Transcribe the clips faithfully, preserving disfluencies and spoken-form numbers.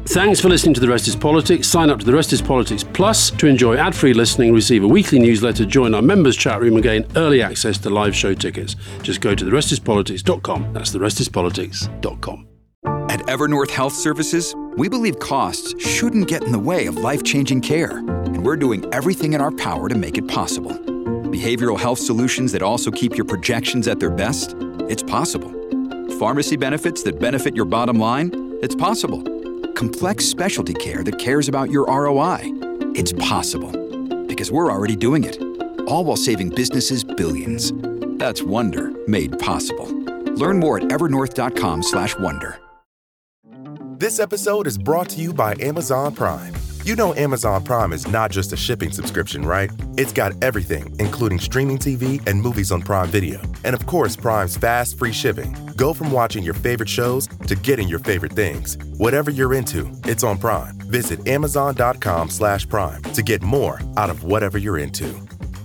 Thanks for listening to The Rest is Politics. Sign up to The Rest is Politics Plus to enjoy ad-free listening, receive a weekly newsletter, join our members' chat room and gain early access to live show tickets. Just go to the rest is politics dot com. That's the rest is politics dot com. At Evernorth Health Services, we believe costs shouldn't get in the way of life-changing care, and we're doing everything in our power to make it possible. Behavioral health solutions that also keep your projections at their best? It's possible. Pharmacy benefits that benefit your bottom line? It's possible. Complex specialty care that cares about your R O I? It's possible. Because we're already doing it. All while saving businesses billions. That's Wonder made possible. Learn more at evernorth.com slash wonder. This episode is brought to you by Amazon Prime. You know Amazon Prime is not just a shipping subscription, right? It's got everything, including streaming T V and movies on Prime Video. And of course, Prime's fast, free shipping. Go from watching your favorite shows to getting your favorite things. Whatever you're into, it's on Prime. Visit amazon.com slash prime to get more out of whatever you're into.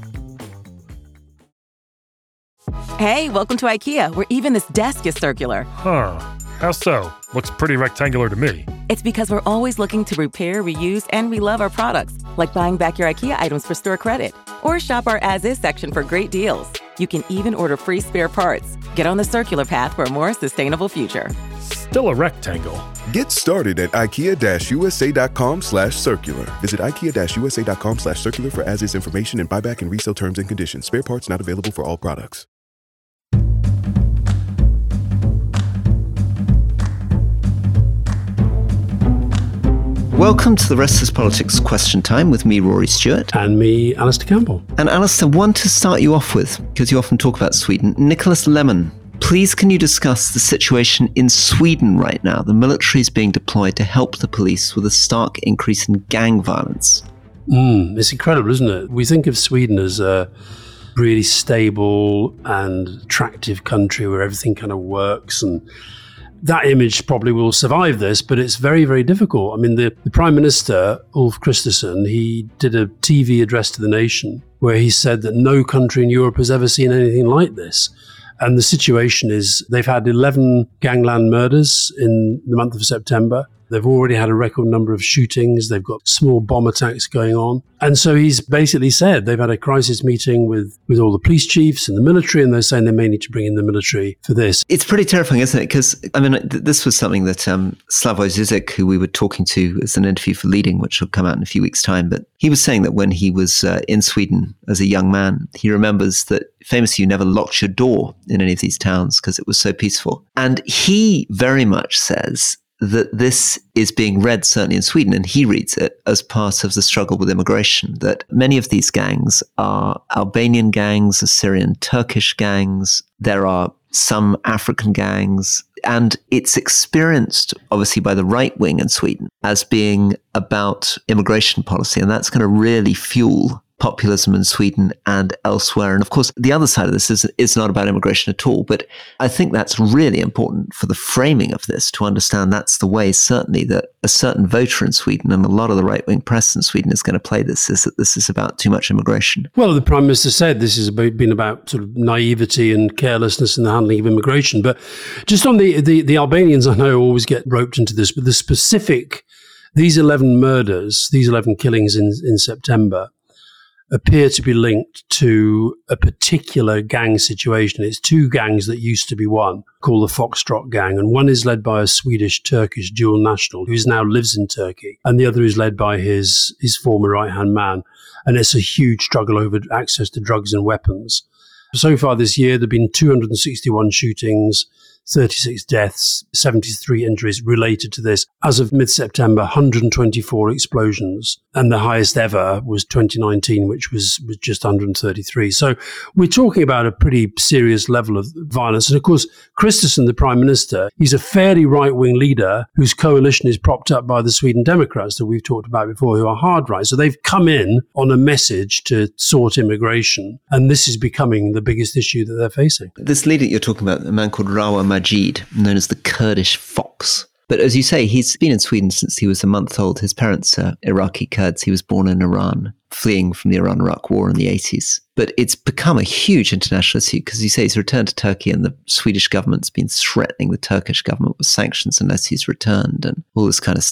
Hey, welcome to IKEA, where even this desk is circular. Huh. How so? Looks pretty rectangular to me. It's because we're always looking to repair, reuse, and relove our products, like buying back your IKEA items for store credit. Or shop our as-is section for great deals. You can even order free spare parts. Get on the circular path for a more sustainable future. Still a rectangle. Get started at ikea-usa.com slash circular. Visit ikea-usa.com slash circular for as-is information and buyback and resale terms and conditions. Spare parts not available for all products. Welcome to the Rest is Politics Question Time with me, Rory Stewart. And me, Alistair Campbell. And Alistair, one to start you off with, because you often talk about Sweden, Nicholas Lemon. Please can you discuss the situation in Sweden right now? The military is being deployed to help the police with a stark increase in gang violence. Mm, it's incredible, isn't it? We think of Sweden as a really stable and attractive country where everything kind of works, and that image probably will survive this, but it's very, very difficult. I mean, the, the Prime Minister, Ulf Kristersson, he did a T V address to the nation where he said that no country in Europe has ever seen anything like this. And the situation is they've had eleven gangland murders in the month of September. They've already had a record number of shootings. They've got small bomb attacks going on. And so he's basically said they've had a crisis meeting with, with all the police chiefs and the military, and they're saying they may need to bring in the military for this. It's pretty terrifying, isn't it? Because, I mean, th- this was something that um, Slavoj Žižek, who we were talking to as an interview for Leading, which will come out in a few weeks' time, but he was saying that when he was uh, in Sweden as a young man, he remembers that famously you never locked your door in any of these towns because it was so peaceful. And he very much says that this is being read, certainly in Sweden, and he reads it as part of the struggle with immigration, that many of these gangs are Albanian gangs, Assyrian Turkish gangs, there are some African gangs, and it's experienced, obviously, by the right wing in Sweden as being about immigration policy, and that's going to really fuel populism in Sweden and elsewhere. And of course, the other side of this is it's not about immigration at all. But I think that's really important for the framing of this, to understand that's the way, certainly, that a certain voter in Sweden and a lot of the right-wing press in Sweden is going to play this, is that this is about too much immigration. Well, the Prime Minister said this has been about sort of naivety and carelessness in the handling of immigration. But just on the, the, the Albanians, I know always get roped into this, but the specific, these eleven murders, these eleven killings in, in September, appear to be linked to a particular gang situation. It's two gangs that used to be one, called the Foxtrot Gang. And one is led by a Swedish-Turkish dual national who now lives in Turkey. And the other is led by his, his former right-hand man. And it's a huge struggle over access to drugs and weapons. So far this year, there have been two hundred sixty-one shootings, thirty-six deaths, seventy-three injuries related to this. As of mid-September, one hundred twenty-four explosions. And the highest ever was twenty nineteen, which was, was just one hundred thirty-three. So we're talking about a pretty serious level of violence. And of course, Kristersson, the Prime Minister, he's a fairly right-wing leader whose coalition is propped up by the Sweden Democrats that we've talked about before, who are hard right. So they've come in on a message to sort immigration. And this is becoming the biggest issue that they're facing. This leader you're talking about, a man called Rawa Majid, known as the Kurdish Fox. But as you say, he's been in Sweden since he was a month old. His parents are Iraqi Kurds. He was born in Iran, fleeing from the Iran-Iraq war in the eighties. But it's become a huge international issue because you say he's returned to Turkey and the Swedish government's been threatening the Turkish government with sanctions unless he's returned and all this kind of stuff.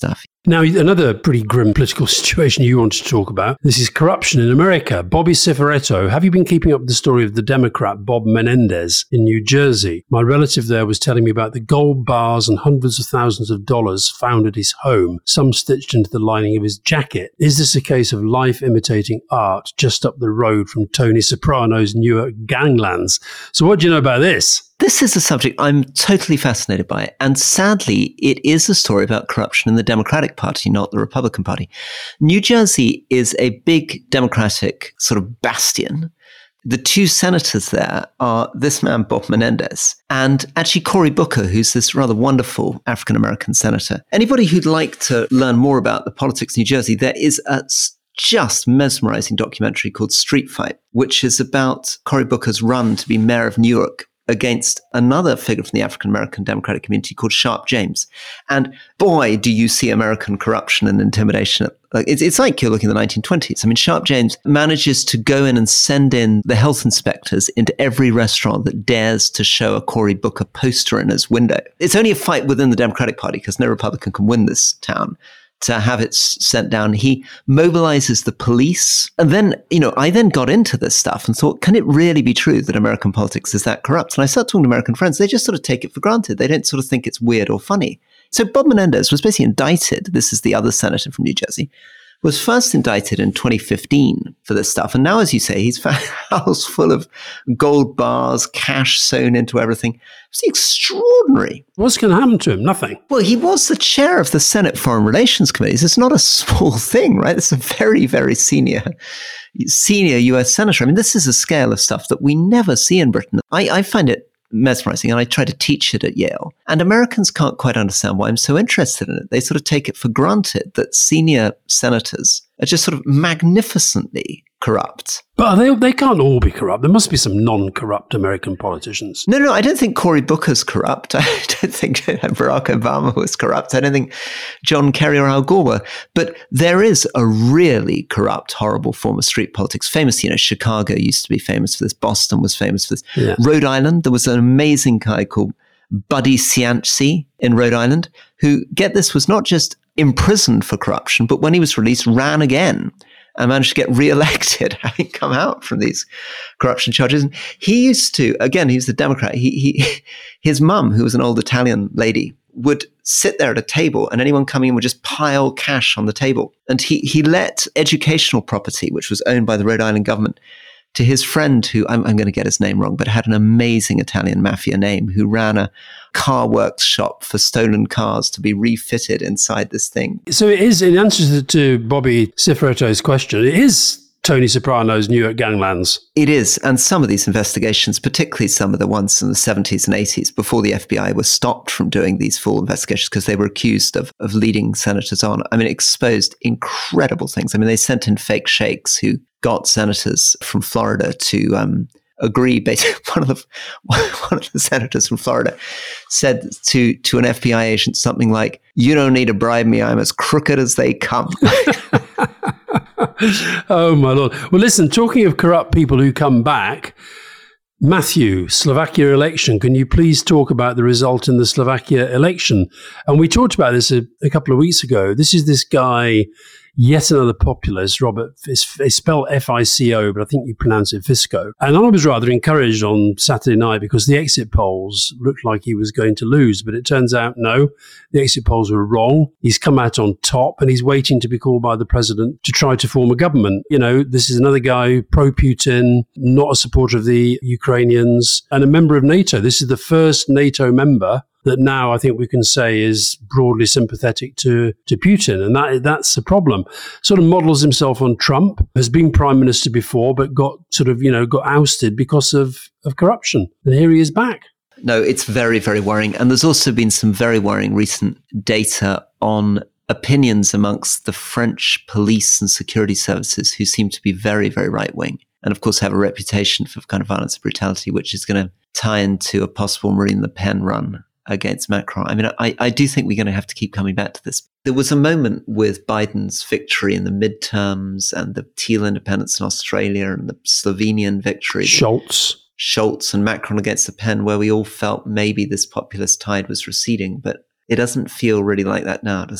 Now, another pretty grim political situation you want to talk about. This is corruption in America. Bobby Cifaretto. Have you been keeping up with the story of the Democrat Bob Menendez in New Jersey? My relative there was telling me about the gold bars and hundreds of thousands of dollars found at his home, some stitched into the lining of his jacket. Is this a case of life imitating art just up the road from Tony Soprano's Newark ganglands? So what do you know about this? This is a subject I'm totally fascinated by. And sadly, it is a story about corruption in the Democratic Party, not the Republican Party. New Jersey is a big Democratic sort of bastion. The two senators there are this man, Bob Menendez, and actually Cory Booker, who's this rather wonderful African-American senator. Anybody who'd like to learn more about the politics of New Jersey, there is a just mesmerizing documentary called Street Fight, which is about Cory Booker's run to be mayor of Newark against another figure from the African-American Democratic community called Sharp James. And boy, do you see American corruption and intimidation. Like it's, it's like you're looking at the nineteen twenties. I mean, Sharp James manages to go in and send in the health inspectors into every restaurant that dares to show a Cory Booker poster in his window. It's only a fight within the Democratic Party because no Republican can win this town to have it sent down. He mobilizes the police. And then, you know, I then got into this stuff and thought, can it really be true that American politics is that corrupt? And I started talking to American friends. They just sort of take it for granted. They don't sort of think it's weird or funny. So Bob Menendez was basically indicted. This is the other senator from New Jersey. Was first indicted in twenty fifteen for this stuff. And now, as you say, he's found a house full of gold bars, cash sewn into everything. It's extraordinary. What's going to happen to him? Nothing. Well, he was the chair of the Senate Foreign Relations Committee. It's not a small thing, right? It's a very, very senior, senior U S senator. I mean, this is a scale of stuff that we never see in Britain. I, I find it mesmerizing, and I try to teach it at Yale. And Americans can't quite understand why I'm so interested in it. They sort of take it for granted that senior senators are just sort of magnificently corrupt. But they they can't all be corrupt. There must be some non-corrupt American politicians. No, no, I don't think Cory Booker's corrupt. I don't think Barack Obama was corrupt. I don't think John Kerry or Al Gore were. But there is a really corrupt, horrible form of street politics. Famous, you know, Chicago used to be famous for this. Boston was famous for this. Yeah. Rhode Island, there was an amazing guy called Buddy Cianci in Rhode Island, who, get this, was not just imprisoned for corruption, but when he was released, ran again and managed to get re-elected, having come out from these corruption charges. And he used to, again, he was the Democrat. He, he, his mum, who was an old Italian lady, would sit there at a table and anyone coming in would just pile cash on the table. And he, he let educational property, which was owned by the Rhode Island government, to his friend who, I'm, I'm going to get his name wrong, but had an amazing Italian mafia name, who ran a car works shop for stolen cars to be refitted inside this thing. So it is, in answer to, to Bobby Cifaretto's question, it is Tony Soprano's Newark ganglands. It is. And some of these investigations, particularly some of the ones in the seventies and eighties, before the F B I was stopped from doing these full investigations because they were accused of, of leading senators on, I mean, exposed incredible things. I mean, they sent in fake sheikhs who got senators from Florida to um, agree. Basically, one of the one of the senators from Florida said to to an F B I agent something like, "You don't need to bribe me. I'm as crooked as they come." Oh my Lord! Well, listen. Talking of corrupt people who come back, Matthew, Slovakia election. Can you please talk about the result in the Slovakia election? And we talked about this a, a couple of weeks ago. This is this guy. Yet another populist, Robert, it's, it's spelled F I C O, but I think you pronounce it Fisco. And I was rather encouraged on Saturday night because the exit polls looked like he was going to lose, but it turns out, no, the exit polls were wrong. He's come out on top and he's waiting to be called by the president to try to form a government. You know, this is another guy, pro-Putin, not a supporter of the Ukrainians, and a member of NATO. This is the first NATO member that now I think we can say is broadly sympathetic to, to Putin. And that that's a problem. Sort of models himself on Trump, has been prime minister before, but got sort of, you know, got ousted because of, of corruption. And here he is back. No, it's very, very worrying. And there's also been some very worrying recent data on opinions amongst the French police and security services, who seem to be very, very right-wing. And of course have a reputation for kind of violence and brutality, which is going to tie into a possible Marine Le Pen run against Macron. I mean, I, I do think we're going to have to keep coming back to this. There was a moment with Biden's victory in the midterms and the Teal independence in Australia and the Slovenian victory. Scholz. Scholz and Macron against Le Pen, where we all felt maybe this populist tide was receding, but it doesn't feel really like that now, does it?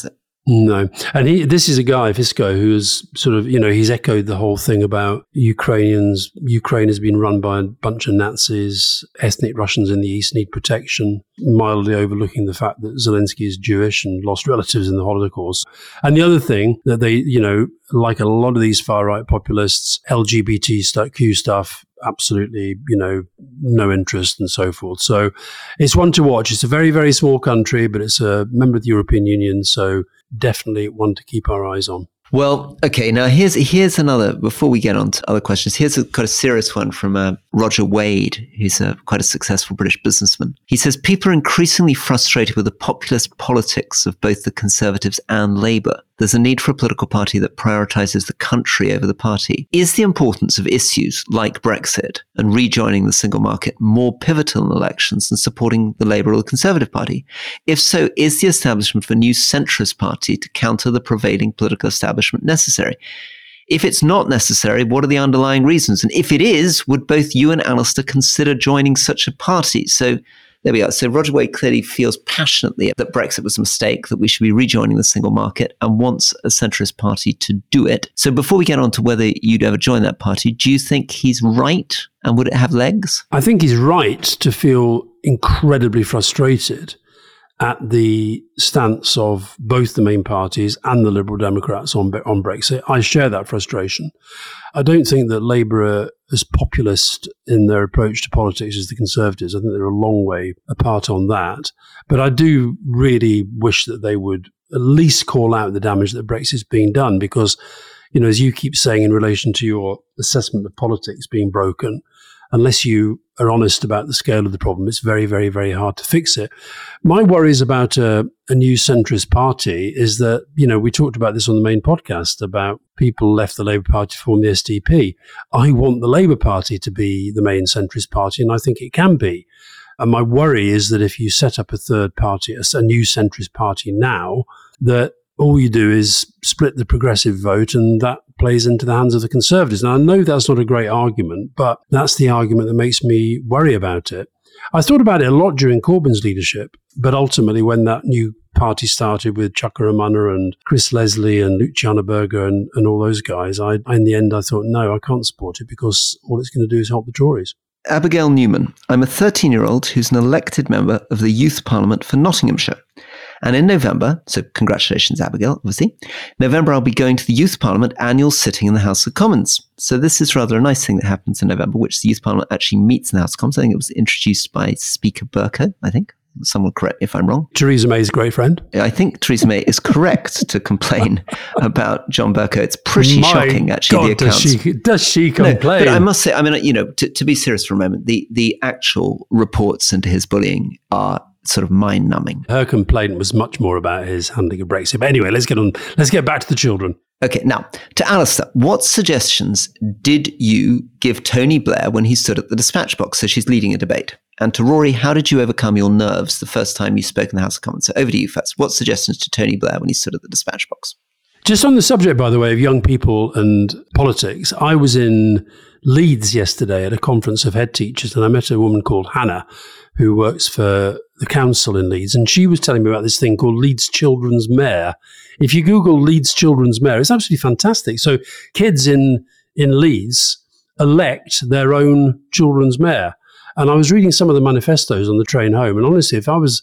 No. And he, this is a guy, Fisko, who has sort of, you know, he's echoed the whole thing about Ukrainians. Ukraine has been run by a bunch of Nazis. Ethnic Russians in the East need protection, mildly overlooking the fact that Zelensky is Jewish and lost relatives in the Holocaust. And the other thing that they, you know, like a lot of these far-right populists, L G B T Q stuff, absolutely, you know, no interest and so forth. So it's one to watch. It's a very, very small country, but it's a member of the European Union. So definitely one to keep our eyes on. Well, okay. Now here's here's another. Before we get on to other questions, here's a kind of serious one from uh, Roger Wade, who's a, quite a successful British businessman. He says people are increasingly frustrated with the populist politics of both the Conservatives and Labour. There's a need for a political party that prioritises the country over the party. Is the importance of issues like Brexit and rejoining the single market more pivotal in elections than supporting the Labour or the Conservative Party? If so, is the establishment of a new centrist party to counter the prevailing political establishment necessary? If it's not necessary, what are the underlying reasons? And if it is, would both you and Alistair consider joining such a party? So there we are. So Roger Wade clearly feels passionately that Brexit was a mistake, that we should be rejoining the single market, and wants a centrist party to do it. So before we get on to whether you'd ever join that party, do you think he's right? And would it have legs? I think he's right to feel incredibly frustrated at the stance of both the main parties and the Liberal Democrats on on Brexit. I share that frustration. I don't think that Labour are as populist in their approach to politics as the Conservatives. I think they're a long way apart on that. But I do really wish that they would at least call out the damage that Brexit's being done, because, you know, as you keep saying in relation to your assessment of politics being broken, unless you are honest about the scale of the problem, it's very, very, very hard to fix it. My worries about a, a new centrist party is that, you know, we talked about this on the main podcast about people left the Labour Party to form the S D P. I want the Labour Party to be the main centrist party, and I think it can be. And my worry is that if you set up a third party, a, a new centrist party now, that all you do is split the progressive vote, and that plays into the hands of the Conservatives. Now, I know that's not a great argument, but that's the argument that makes me worry about it. I thought about it a lot during Corbyn's leadership, but ultimately when that new party started with Chuka Umunna and Chris Leslie and Luciana Berger and, and all those guys, I, in the end I thought, no, I can't support it because all it's going to do is help the Tories. Abigail Newman. I'm a thirteen-year-old who's an elected member of the Youth Parliament for Nottinghamshire. And in November, so congratulations, Abigail, obviously, November I'll be going to the Youth Parliament annual sitting in the House of Commons. So this is rather a nice thing that happens in November, which the Youth Parliament actually meets in the House of Commons. I think it was introduced by Speaker Bercow, I think. Someone correct me if I'm wrong. Theresa May's a great friend. I think Theresa May is correct to complain about John Bercow. It's pretty My shocking, actually, God, the accounts. Does she, does she complain? No, but I must say, I mean, you know, to, to be serious for a moment, the, the actual reports into his bullying are sort of mind-numbing. Her complaint was much more about his handling of Brexit. But anyway, let's get on. Let's get back to the children. Okay, now, to Alistair, what suggestions did you give Tony Blair when he stood at the dispatch box? So she's leading a debate. And to Rory, how did you overcome your nerves the first time you spoke in the House of Commons? So over to you first. What suggestions to Tony Blair when he stood at the dispatch box? Just on the subject, by the way, of young people and politics, I was in Leeds yesterday at a conference of head teachers, and I met a woman called Hannah who works for the council in Leeds, and she was telling me about this thing called Leeds Children's Mayor. If you Google Leeds Children's Mayor, it's absolutely fantastic. So kids in, in Leeds elect their own children's mayor. And I was reading some of the manifestos on the train home, and honestly, if I was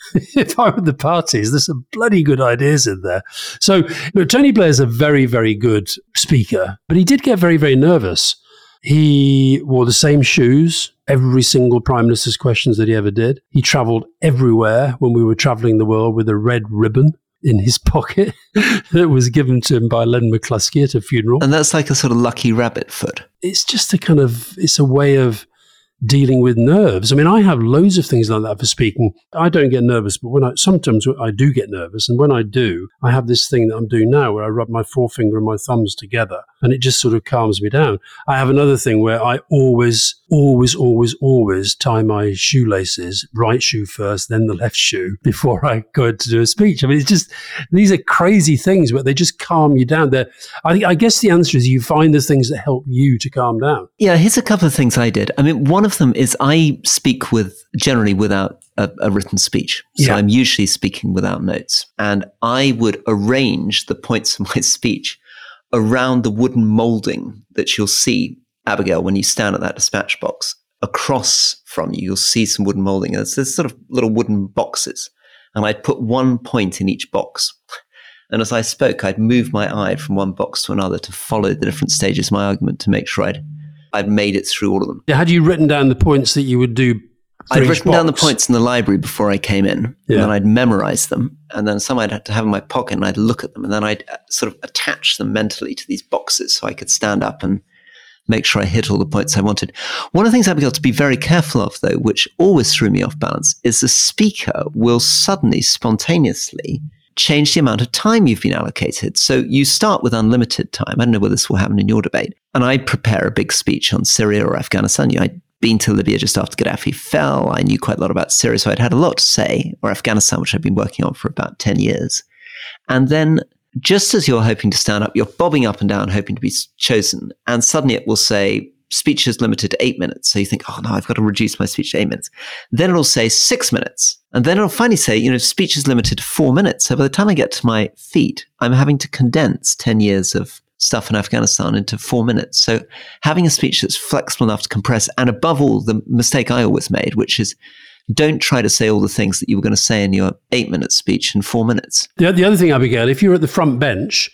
if I were the parties, there's some bloody good ideas in there. So look, Tony Blair's a very, very good speaker, but he did get very, very nervous. He wore the same shoes, every single Prime Minister's questions that he ever did. He travelled everywhere when we were travelling the world with a red ribbon in his pocket that was given to him by Len McCluskey at a funeral. And that's like a sort of lucky rabbit foot. It's just a kind of, it's a way of dealing with nerves. I mean, I have loads of things like that for speaking. I don't get nervous, but when I sometimes I do get nervous. And when I do, I have this thing that I'm doing now where I rub my forefinger and my thumbs together and it just sort of calms me down. I have another thing where I always, always, always, always tie my shoelaces, right shoe first, then the left shoe, before I go to do a speech. I mean, it's just, these are crazy things, but they just calm you down. They're, I think, I guess the answer is you find the things that help you to calm down. Yeah, here's a couple of things I did. I mean, one of them is I speak with, generally without a, a written speech. So yeah. I'm usually speaking without notes. And I would arrange the points of my speech around the wooden molding that you'll see, Abigail, when you stand at that dispatch box. Across from you, you'll see some wooden molding. There's, there's sort of little wooden boxes. And I'd put one point in each box. And as I spoke, I'd move my eye from one box to another to follow the different stages of my argument to make sure I'd, I'd made it through all of them. Had you written down the points that you would do? I'd written box. down the points in the library before I came in, yeah. and then I'd memorize them, and then some I'd have to have in my pocket, and I'd look at them, and then I'd sort of attach them mentally to these boxes so I could stand up and make sure I hit all the points I wanted. One of the things I've got to be very careful of, though, which always threw me off balance, is the speaker will suddenly, spontaneously change the amount of time you've been allocated. So you start with unlimited time. I don't know whether this will happen in your debate. And I prepare a big speech on Syria or Afghanistan. You know, I'd been to Libya just after Gaddafi fell. I knew quite a lot about Syria, so I'd had a lot to say, or Afghanistan, which I'd been working on for about ten years. And then just as you're hoping to stand up, you're bobbing up and down, hoping to be chosen. And suddenly it will say, speech is limited to eight minutes. So you think, oh no, I've got to reduce my speech to eight minutes. Then it'll say six minutes. And then it'll finally say, you know, speech is limited to four minutes. So by the time I get to my feet, I'm having to condense ten years of stuff in Afghanistan into four minutes. So having a speech that's flexible enough to compress, and above all, the mistake I always made, which is don't try to say all the things that you were going to say in your eight-minute speech in four minutes. The, the other thing, Abigail, if you're at the front bench,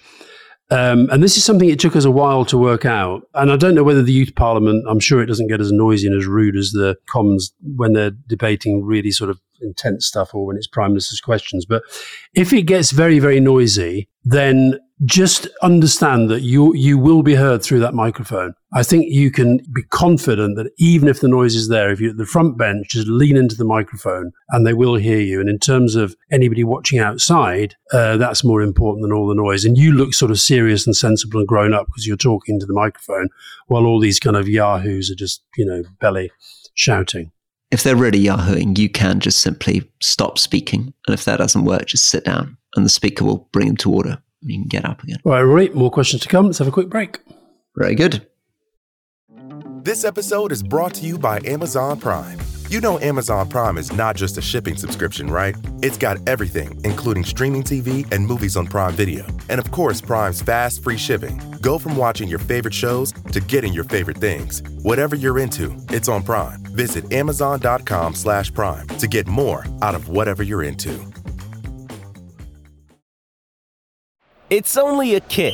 um, and this is something it took us a while to work out, and I don't know whether the Youth Parliament, I'm sure it doesn't get as noisy and as rude as the Commons when they're debating really sort of intense stuff or when it's Prime Minister's questions, but if it gets very, very noisy, then just understand that you you will be heard through that microphone. I think you can be confident that even if the noise is there, if you're at the front bench, just lean into the microphone and they will hear you. And in terms of anybody watching outside, uh, that's more important than all the noise. And you look sort of serious and sensible and grown up because you're talking to the microphone while all these kind of yahoos are just, you know, belly shouting. If they're really yahooing, you can just simply stop speaking. And if that doesn't work, just sit down and the speaker will bring them to order. You can get up again. All right, Rory, more questions to come. Let's have a quick break. Very good. This episode is brought to you by Amazon Prime. You know Amazon Prime is not just a shipping subscription, right? It's got everything, including streaming T V and movies on Prime Video. And of course, Prime's fast, free shipping. Go from watching your favorite shows to getting your favorite things. Whatever you're into, it's on Prime. Visit amazon.com slash prime to get more out of whatever you're into. It's only a kick,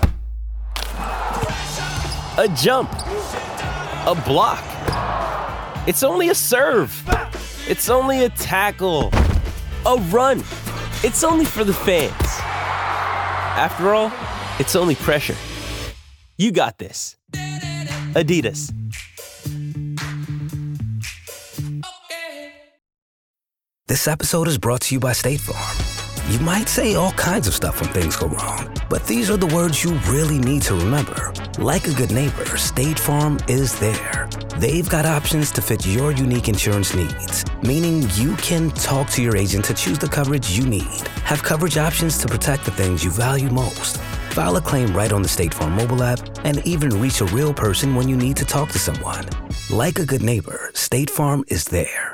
a jump, a block. It's only a serve. It's only a tackle, a run. It's only for the fans. After all, it's only pressure. You got this. Adidas. This episode is brought to you by State Farm. You might say all kinds of stuff when things go wrong, but these are the words you really need to remember. Like a good neighbor, State Farm is there. They've got options to fit your unique insurance needs, meaning you can talk to your agent to choose the coverage you need, have coverage options to protect the things you value most, file a claim right on the State Farm mobile app, and even reach a real person when you need to talk to someone. Like a good neighbor, State Farm is there.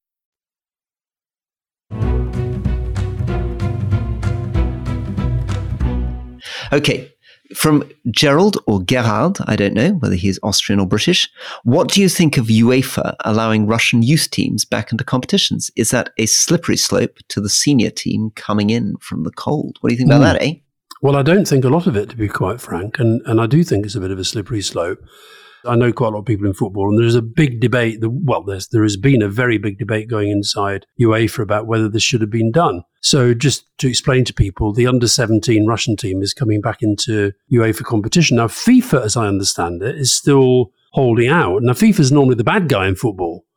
Okay, from Gerald or Gerhard, I don't know whether he's Austrian or British. What do you think of UEFA allowing Russian youth teams back into competitions? Is that a slippery slope to the senior team coming in from the cold? What do you think about mm. that, eh? Well, I don't think a lot of it, to be quite frank, and, and I do think it's a bit of a slippery slope. I know quite a lot of people in football, and there's a big debate. The, well, there's, there has been a very big debate going inside UEFA about whether this should have been done. So just to explain to people, the under seventeen Russian team is coming back into UEFA competition. Now, FIFA, as I understand it, is still holding out. Now, FIFA is normally the bad guy in football.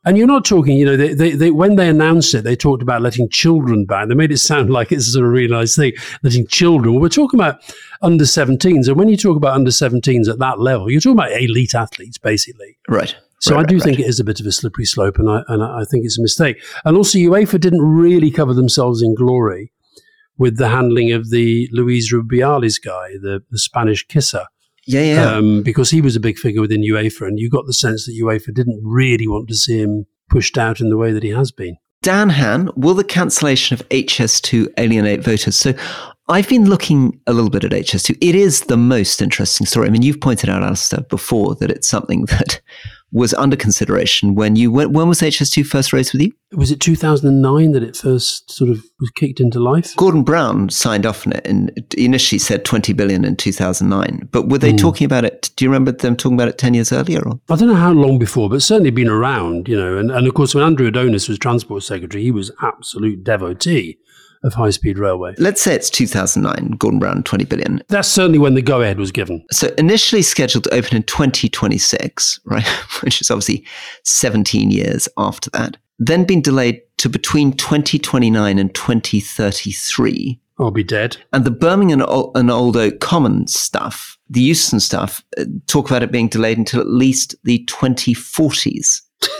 And you're not talking, you know, they, they, they, when they announced it, they talked about letting children back. They made it sound like it's a sort of really nice thing, letting children. Well, we're talking about under seventeens. And when you talk about under seventeens at that level, you're talking about elite athletes, basically. Right. So right, I do right, think right. it is a bit of a slippery slope, and I, and I think it's a mistake. And also, UEFA didn't really cover themselves in glory with the handling of the Luis Rubiales guy, the, the Spanish kisser. Yeah, yeah. Um, because he was a big figure within UEFA, and you got the sense that UEFA didn't really want to see him pushed out in the way that he has been. Dan Han, will the cancellation of H S two alienate voters? So I've been looking a little bit at H S two. It is the most interesting story. I mean, you've pointed out, Alistair, before that it's something that was under consideration when you when, when was H S two first raised with you? Was it two thousand nine that it first sort of was kicked into life? Gordon Brown signed off on it and initially said twenty billion in two thousand nine. But were they mm. talking about it? Do you remember them talking about it ten years earlier? Or? I don't know how long before, but certainly been around, you know. And, and of course, when Andrew Adonis was Transport Secretary, he was absolute devotee of high-speed railway. Let's say it's two thousand nine, Gordon Brown, twenty billion. That's certainly when the go-ahead was given. So initially scheduled to open in twenty twenty-six, right, which is obviously seventeen years after that. Then been delayed to between twenty twenty-nine and twenty thirty-three. I'll be dead. And the Birmingham and Old Oak Common stuff, the Euston stuff, talk about it being delayed until at least the twenty forties.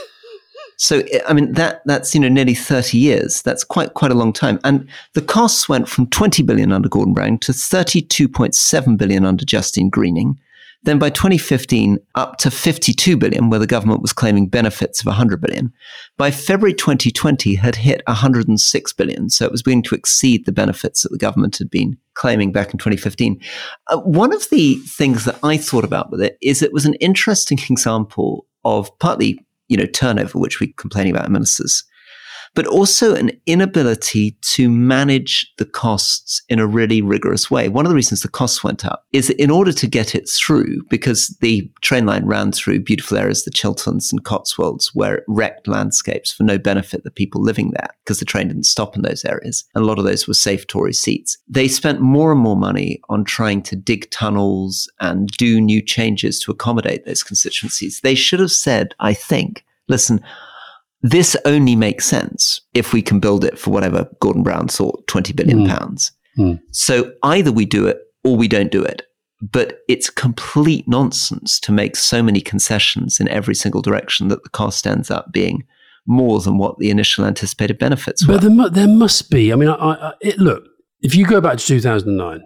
So, I mean, that that's, you know, nearly thirty years. That's quite quite a long time. And the costs went from twenty billion under Gordon Brown to thirty-two point seven billion under Justine Greening. Then by twenty fifteen, up to fifty-two billion, where the government was claiming benefits of one hundred billion. By February twenty twenty, had hit one hundred six billion. So it was beginning to exceed the benefits that the government had been claiming back in twenty fifteen. Uh, one of the things that I thought about with it is it was an interesting example of partly, you know, turnover, which we complain about in ministers, but also an inability to manage the costs in a really rigorous way. One of the reasons the costs went up is that in order to get it through, because the train line ran through beautiful areas, the Chilterns and Cotswolds, where wrecked landscapes for no benefit the people living there, because the train didn't stop in those areas. And a lot of those were safe Tory seats. They spent more and more money on trying to dig tunnels and do new changes to accommodate those constituencies. They should have said, I think, listen, this only makes sense if we can build it for whatever Gordon Brown thought, twenty billion pounds. Mm. Mm. So either we do it or we don't do it. But it's complete nonsense to make so many concessions in every single direction that the cost ends up being more than what the initial anticipated benefits were. But there, mu- there must be. I mean, I, I, it, look, if you go back to two thousand nine,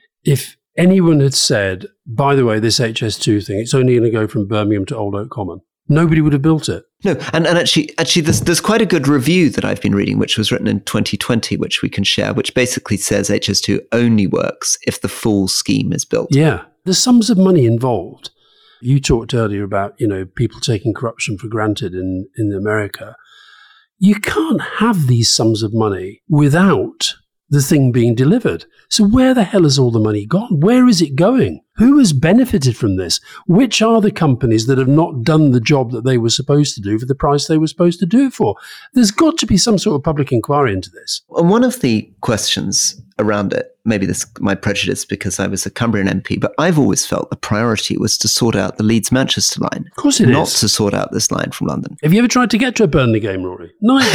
if anyone had said, by the way, this H S two thing, it's only going to go from Birmingham to Old Oak Common, nobody would have built it. No, and, and actually, actually, there's, there's quite a good review that I've been reading, which was written in twenty twenty, which we can share, which basically says H S two only works if the full scheme is built. Yeah, there's sums of money involved. You talked earlier about, you know, people taking corruption for granted in, in America. You can't have these sums of money without the thing being delivered. So where the hell has all the money gone? Where is it going? Who has benefited from this? Which are the companies that have not done the job that they were supposed to do for the price they were supposed to do it for? There's got to be some sort of public inquiry into this. And one of the questions around it, maybe this is my prejudice because I was a Cumbrian M P, but I've always felt the priority was to sort out the Leeds-Manchester line. Of course it not is. Not to sort out this line from London. Have you ever tried to get to a Burnley game, Rory?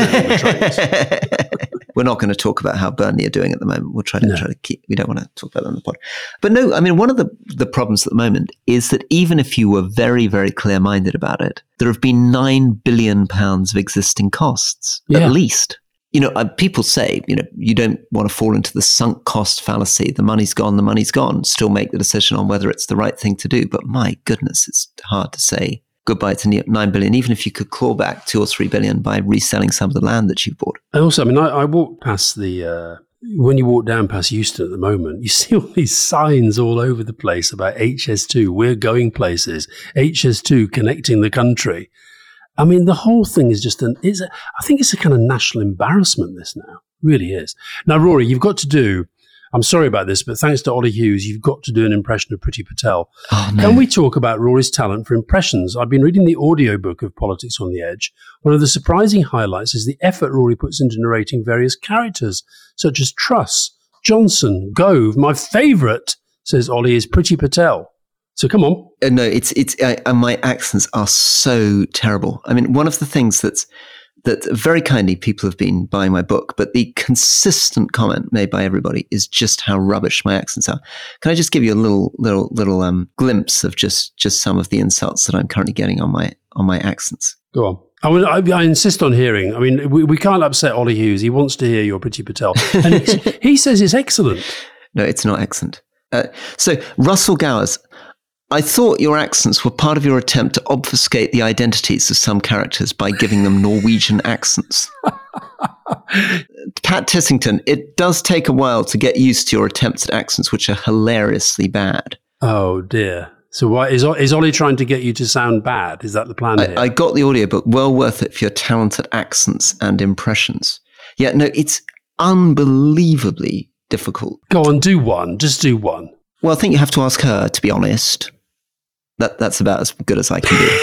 Neither. We're not going to talk about how Burnley are doing at the moment. We'll try to no. try to keep. We don't want to talk about that on the pod. But no, I mean, one of the the problems at the moment is that even if you were very, very clear-minded about it, there have been nine billion pounds of existing costs yeah. at least. You know, uh, people say, you know, you don't want to fall into the sunk cost fallacy. The money's gone. The money's gone. Still make the decision on whether it's the right thing to do. But my goodness, it's hard to say goodbye to nine billion, even if you could claw back two or three billion by reselling some of the land that you bought. And also, I mean, I, I walked past the, uh, when you walk down past Euston at the moment, you see all these signs all over the place about H S two, we're going places, H S two connecting the country. I mean, the whole thing is just an, is a, I think it's a kind of national embarrassment, this now. It really is. Now, Rory, you've got to do, I'm sorry about this, but thanks to Ollie Hughes, you've got to do an impression of Priti Patel. Oh, no. Can we talk about Rory's talent for impressions? I've been reading the audiobook of Politics on the Edge. One of the surprising highlights is the effort Rory puts into narrating various characters, such as Truss, Johnson, Gove. My favourite, says Ollie, is Priti Patel. So come on. Uh, no, it's it's uh, and my accents are so terrible. I mean, one of the things that's that very kindly people have been buying my book, but the consistent comment made by everybody is just how rubbish my accents are. Can I just give you a little little little um, glimpse of just just some of the insults that I'm currently getting on my on my accents? Go on. I, will, I, I insist on hearing. I mean, we, we can't upset Ollie Hughes. He wants to hear your Priti Patel, and he says it's excellent. No, it's not excellent. Uh, so Russell Gowers, I thought your accents were part of your attempt to obfuscate the identities of some characters by giving them Norwegian accents. Pat Tissington, it does take a while to get used to your attempts at accents, which are hilariously bad. Oh, dear. So why is, is Ollie trying to get you to sound bad? Is that the plan here? I, I got the audiobook, well worth it for your talented accents and impressions. Yeah, no, it's unbelievably difficult. Go on, do one. Just do one. Well, I think you have to ask her, to be honest. That That's about as good as I can do.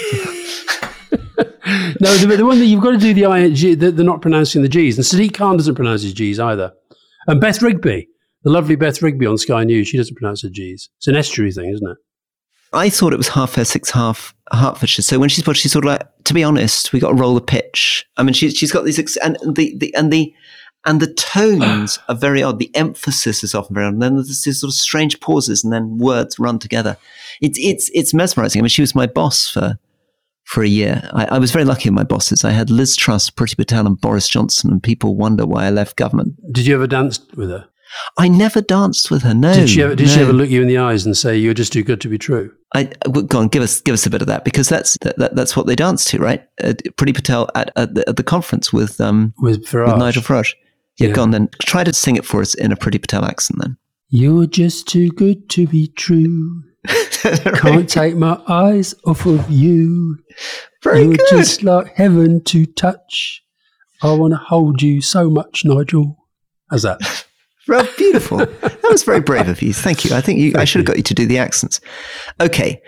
No, the, the one that you've got to do the I, G, the, the not pronouncing the G's. And Sadiq Khan doesn't pronounce his G's either. And Beth Rigby, the lovely Beth Rigby on Sky News, she doesn't pronounce her G's. It's an estuary thing, isn't it? I thought it was half Essex, half Hertfordshire. So when she's put, she's sort of like, to be honest, we got to roll the pitch. I mean, she's she's got these ex- and the, the and the and the tones are very odd. The emphasis is often very odd. And then there's these sort of strange pauses, and then words run together. It's it's it's mesmerizing. I mean, she was my boss for for a year. I, I was very lucky with my bosses. I had Liz Truss, Priti Patel, and Boris Johnson, and people wonder why I left government. Did you ever dance with her? I never danced with her. No. Did she ever? Did no. she ever look you in the eyes and say you're just too good to be true? I go on, give us give us a bit of that, because that's that, that, that's what they dance to, right? Uh, Priti Patel at, at, the, at the conference with um with, Farage. with Nigel Farage. Yeah, Yeah. go on then. Try to sing it for us in a Priti Patel accent then. You're just too good to be true. Can't take my eyes off of you. Very You're good. just like heaven to touch. I want to hold you so much, Nigel. How's that? Well, beautiful. That was very brave of you. Thank you. I think you, I should have got you to do the accents. Okay.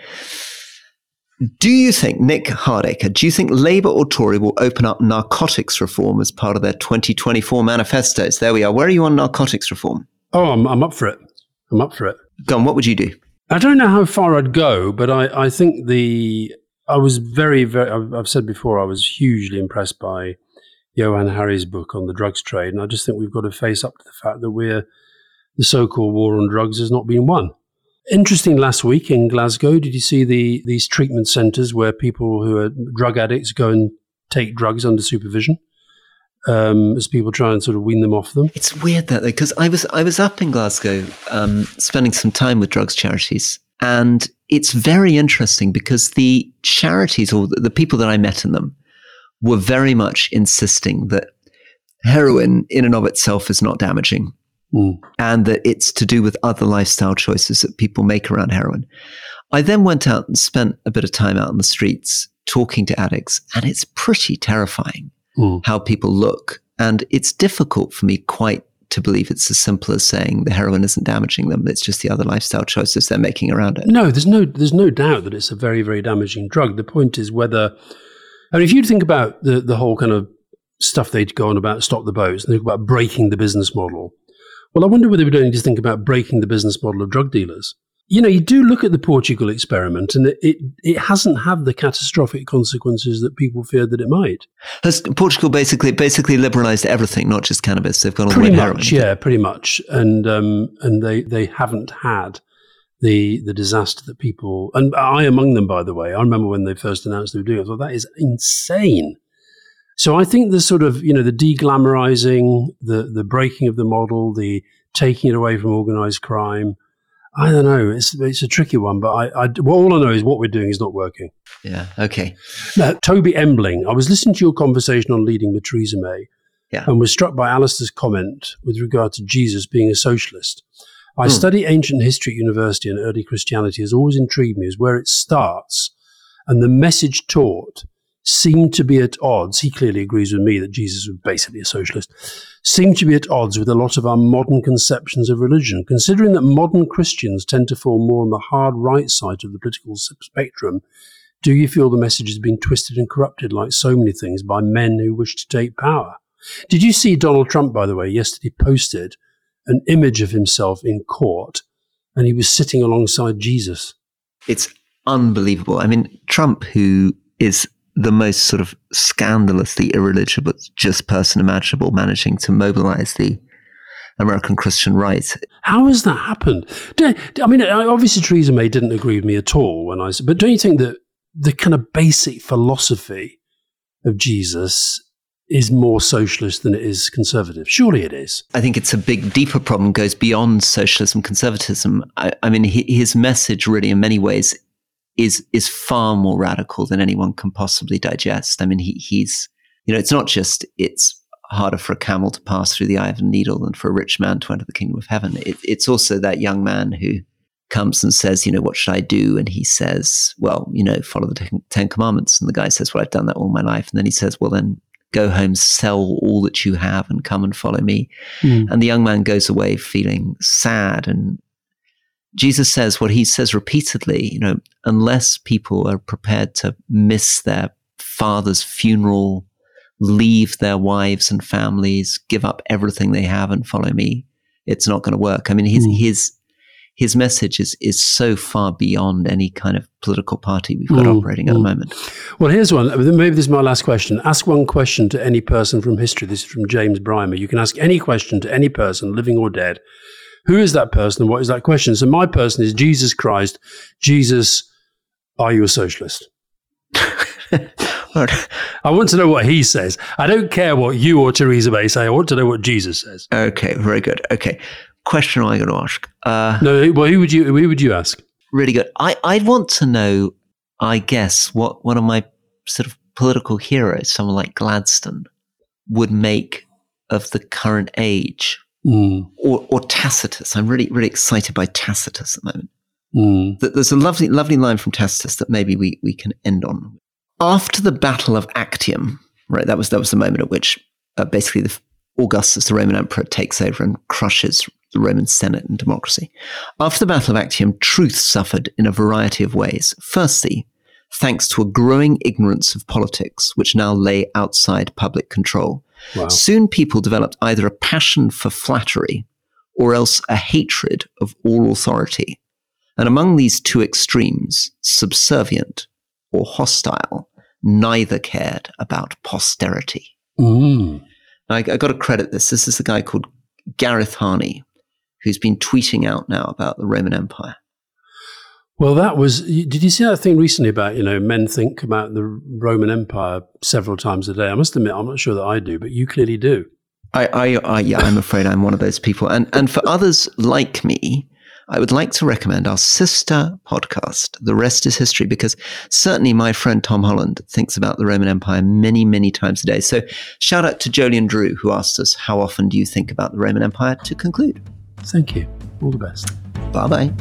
Do you think, Nick Hardacre, do you think Labour or Tory will open up narcotics reform as part of their twenty twenty-four manifestos? There we are. Where are you on narcotics reform? Oh, I'm, I'm up for it. I'm up for it. Go on, what would you do? I don't know how far I'd go, but I, I think the I was very, very. I've, I've said before, I was hugely impressed by Johann Hari's book on the drugs trade, and I just think we've got to face up to the fact that we're the so-called war on drugs has not been won. Interesting, last week in Glasgow, did you see the these treatment centres where people who are drug addicts go and take drugs under supervision? Um, as people try and sort of wean them off them. It's weird that because I was I was up in Glasgow um, spending some time with drugs charities, and it's very interesting because the charities or the people that I met in them were very much insisting that heroin in and of itself is not damaging, mm. and that it's to do with other lifestyle choices that people make around heroin. I then went out and spent a bit of time out in the streets talking to addicts, and it's pretty terrifying. Mm. How people look. And it's difficult for me quite to believe it's as simple as saying the heroin isn't damaging them. It's just the other lifestyle choices they're making around it. No, there's no there's no doubt that it's a very, very damaging drug. The point is whether, I mean, if you think about the, the whole kind of stuff they'd go on about stop the boats and think about breaking the business model. Well, I wonder whether we don't need to think about breaking the business model of drug dealers. You know, you do look at the Portugal experiment, and it, it it hasn't had the catastrophic consequences that people feared that it might. Has Portugal basically basically liberalised everything, not just cannabis? They've gone all pretty the way much, heroin. yeah, pretty much, and um, and they, they haven't had the the disaster that people, and I among them, by the way. I remember when they first announced they were doing it. I thought that is insane. So I think the sort of, you know, the de-glamorizing, the the breaking of the model, the taking it away from organised crime. I don't know. It's it's a tricky one, but I, I well, all I know is what we're doing is not working. Yeah. Okay. Now, Toby Embling, I was listening to your conversation on leading with Theresa May, yeah. and was struck by Alistair's comment with regard to Jesus being a socialist. I hmm. study ancient history at university, and early Christianity has always intrigued me as where it starts, and the message taught seemed to be at odds. He clearly agrees with me that Jesus was basically a socialist. Seemed to be at odds with a lot of our modern conceptions of religion. Considering that modern Christians tend to fall more on the hard right side of the political spectrum, do you feel the message has been twisted and corrupted like so many things by men who wish to take power? Did you see Donald Trump, by the way, yesterday posted an image of himself in court, and he was sitting alongside Jesus? it's unbelievable. I mean, Trump, who is the most sort of scandalously irreligious person imaginable, managing to mobilize the American Christian right. How has that happened? I mean, obviously Theresa May didn't agree with me at all when I said, but don't you think that the kind of basic philosophy of Jesus is more socialist than it is conservative? Surely it is. I think it's a big, deeper problem, goes beyond socialism, conservatism. I, I mean, his message really in many ways is is far more radical than anyone can possibly digest. I mean, he, he's, you know, it's not just it's harder for a camel to pass through the eye of a needle than for a rich man to enter the kingdom of heaven. It, it's also that young man who comes and says, you know, what should I do? And he says, well, you know, follow the ten, ten commandments. And the guy says, well, I've done that all my life. And then he says, well, then go home, sell all that you have and come and follow me. Mm. And the young man goes away feeling sad. And Jesus says what he says repeatedly, you know, unless people are prepared to miss their father's funeral, leave their wives and families, give up everything they have and follow me, it's not going to work. I mean, his, mm. his, his message is, is so far beyond any kind of political party we've got mm. operating mm. at the moment. Well, here's one. Maybe this is my last question. Ask one question to any person from history. This is from James Brimer. You can ask any question to any person, living or dead. Who is that person and what is that question? So my person is Jesus Christ. Jesus, are you a socialist? I want to know what he says. I don't care what you or Theresa May say. I want to know what Jesus says. Okay, very good. Okay. Question am I going to ask? Uh, no, well, who would you who would you ask? Really good. I I'd want to know, I guess, what one of my sort of political heroes, someone like Gladstone, would make of the current age, mm. or or Tacitus. I'm really really excited by Tacitus at the moment. Mm. There's a lovely lovely line from Tacitus that maybe we we can end on. After the Battle of Actium, right? That was that was the moment at which uh, basically the Augustus, the Roman emperor, takes over and crushes the Roman Senate and democracy. After the Battle of Actium, truth suffered in a variety of ways. Firstly, thanks to a growing ignorance of politics, which now lay outside public control. Wow. Soon people developed either a passion for flattery or else a hatred of all authority. And among these two extremes, subservient or hostile, neither cared about posterity. Mm. I, I got to credit this. This is a guy called Gareth Harney, who's been tweeting out now about the Roman Empire. Well, that was, did you see that thing recently about, you know, men think about the Roman Empire several times a day? I must admit, I'm not sure that I do, but you clearly do. I, I, I yeah, I'm afraid I'm one of those people. And, and for others like me, I would like to recommend our sister podcast, The Rest is History, because certainly my friend Tom Holland thinks about the Roman Empire many, many times a day. So shout out to Jolyon Drew, who asked us, how often do you think about the Roman Empire? To conclude. Thank you. All the best. Bye-bye.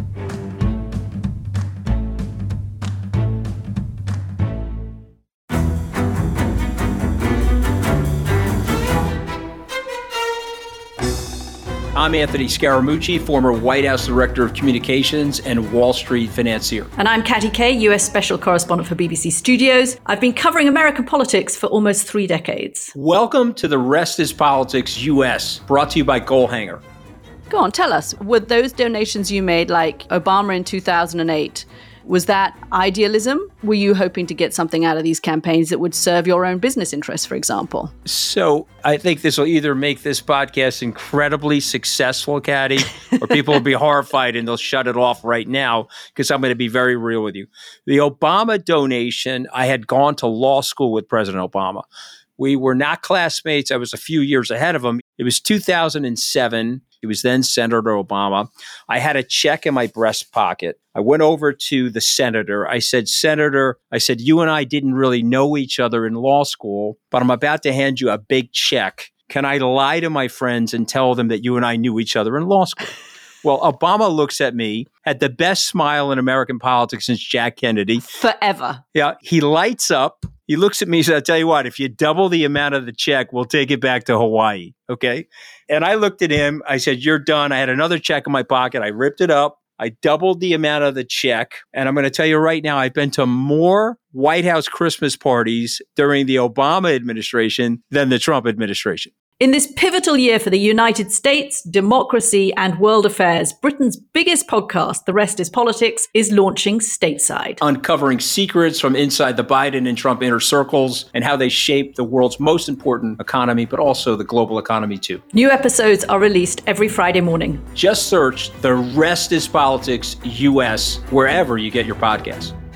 I'm Anthony Scaramucci, former White House Director of Communications and Wall Street financier. And I'm Katty Kay, U S Special Correspondent for B B C Studios. I've been covering American politics for almost three decades. Welcome to The Rest is Politics U S, brought to you by Goalhanger. Go on, tell us, were those donations you made, like Obama in two thousand eight, was that idealism? Were you hoping to get something out of these campaigns that would serve your own business interests, for example? So I think this will either make this podcast incredibly successful, Katty, or people will be horrified and they'll shut it off right now because I'm going to be very real with you. The Obama donation, I had gone to law school with President Obama. We were not classmates. I was a few years ahead of him. It was two thousand seven. He was then Senator Obama. I had a check in my breast pocket. I went over to the senator. I said, Senator, I said, you and I didn't really know each other in law school, but I'm about to hand you a big check. Can I lie to my friends and tell them that you and I knew each other in law school? Well, Obama looks at me, had the best smile in American politics since Jack Kennedy. Forever. Yeah. He lights up. He looks at me and says, I'll tell you what, if you double the amount of the check, we'll take it back to Hawaii. Okay. And I looked at him. I said, you're done. I had another check in my pocket. I ripped it up. I doubled the amount of the check. And I'm going to tell you right now, I've been to more White House Christmas parties during the Obama administration than the Trump administration. In this pivotal year for the United States, democracy, and world affairs, Britain's biggest podcast, The Rest is Politics, is launching stateside. Uncovering secrets from inside the Biden and Trump inner circles and how they shape the world's most important economy, but also the global economy too. New episodes are released every Friday morning. Just search The Rest is Politics U S wherever you get your podcasts.